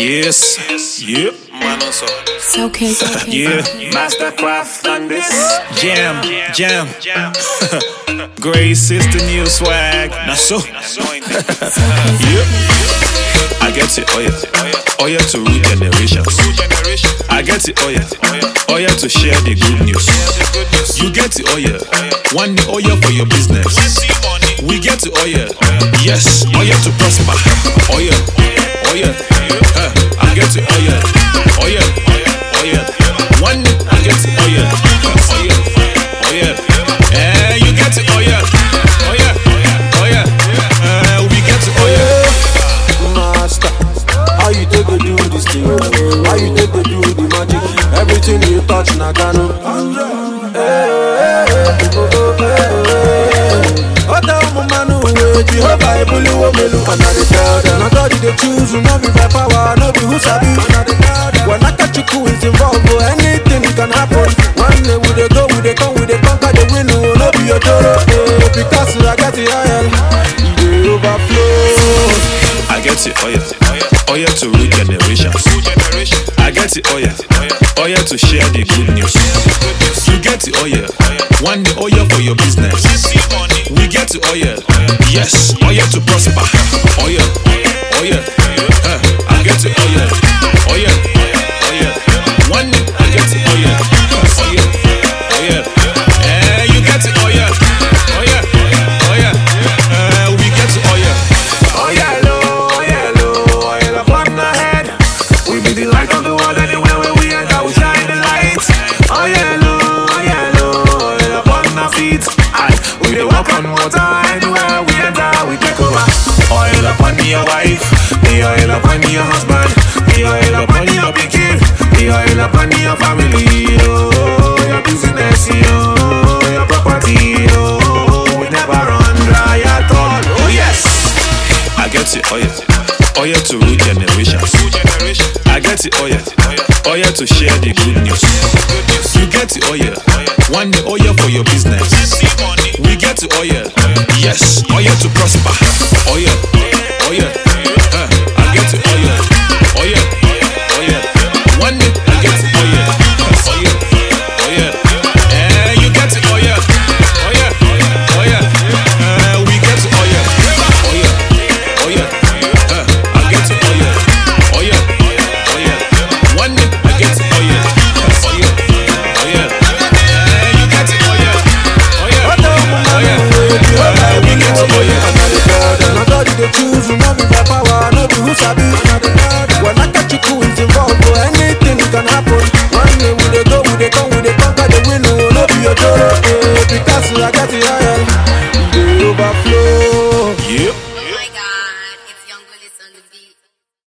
Yes, yeah. It's okay, it's okay. Yeah, Mastercraft on this. jam. Grace is the new swag. Now so, yeah. I get it, oh yeah to root generations. I get it, oh yeah to share the good news. You get it, oh yeah, one day, oh yeah for your business. We get it, oh yeah, yes, oh yeah to prosper. Oh yeah, I get it, oh yeah, one day I get it, oh yeah, you get it, oh yeah, we get it, oh yeah. Master, how you take to do this thing? How you take to do the magic? Everything you touch, Nagano. Jehovah, I believe what me look and I tell them. I thought they choose, no be by power, no be who sabi. When I catch you, cool is involved, anything can happen. One day we dey go, we dey come, we dey conquer the win, no be your toro. Because I got the oil, they overflow. I get it, oh yeah to root generations. I get it, oh yeah to share the good news. You get it, oh yeah, one day, oh yeah for your business. We get it, oh yeah, yes, oh yeah to prosper. Oh yeah, I get it, oh yeah, one day I get it, oh yeah, you get it, oh yeah, we get it, oh yeah. Oh yeah, up on the head. We be the light of the world anywhere where we enter, we shine the light. Oh yeah, up on our feet. We dey walk on water anywhere we enter, we take over. Oil up on your wife, the oil up on your husband, the oil up on your pikin, the oil up on your family, your business, your property, we never run dry at all. Oh yes, I get it, oh yeah to root generations. I get it, oh yeah to share the good news. You get it, oh yeah, one day, oh yeah for your business. We get it, oh yeah, yes, oh yeah to prosper. Oh yeah, I get it, oh yeah, one day I get it, oh yeah, you get it, oh yeah, we get it, oh yeah, I get it, oh yeah, one day I get it, oh yeah, you get it, oh yeah, we get it, oh yeah. I thought they choose, no be by power, no be who sabi. When I catch you, cool is involved.